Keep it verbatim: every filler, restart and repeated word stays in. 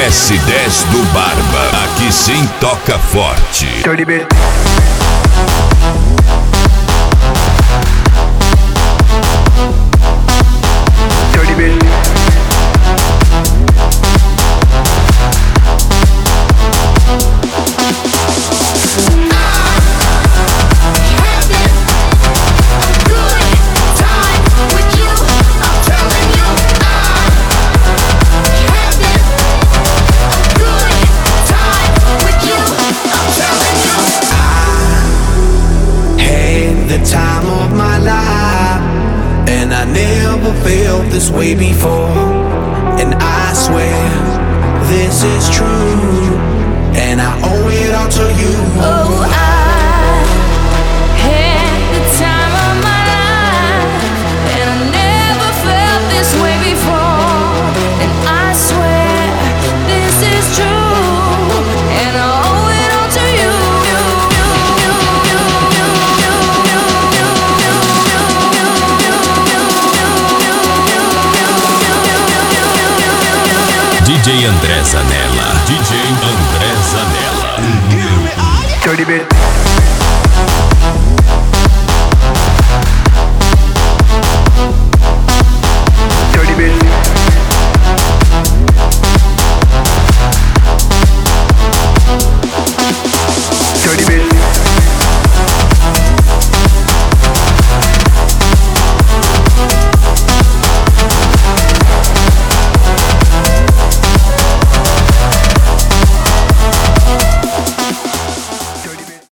S dez do Barba. Aqui sim toca forte. Dirty bit. Dirty bit. Time of my life, and I never felt this way before. And I swear this is true, and I owe it all to you. Oh, I had the time of my life, and I never felt this way before. And I swear this is true, and I owe it all to you. D J André Zanella. D J André Zanella. Dirty bit.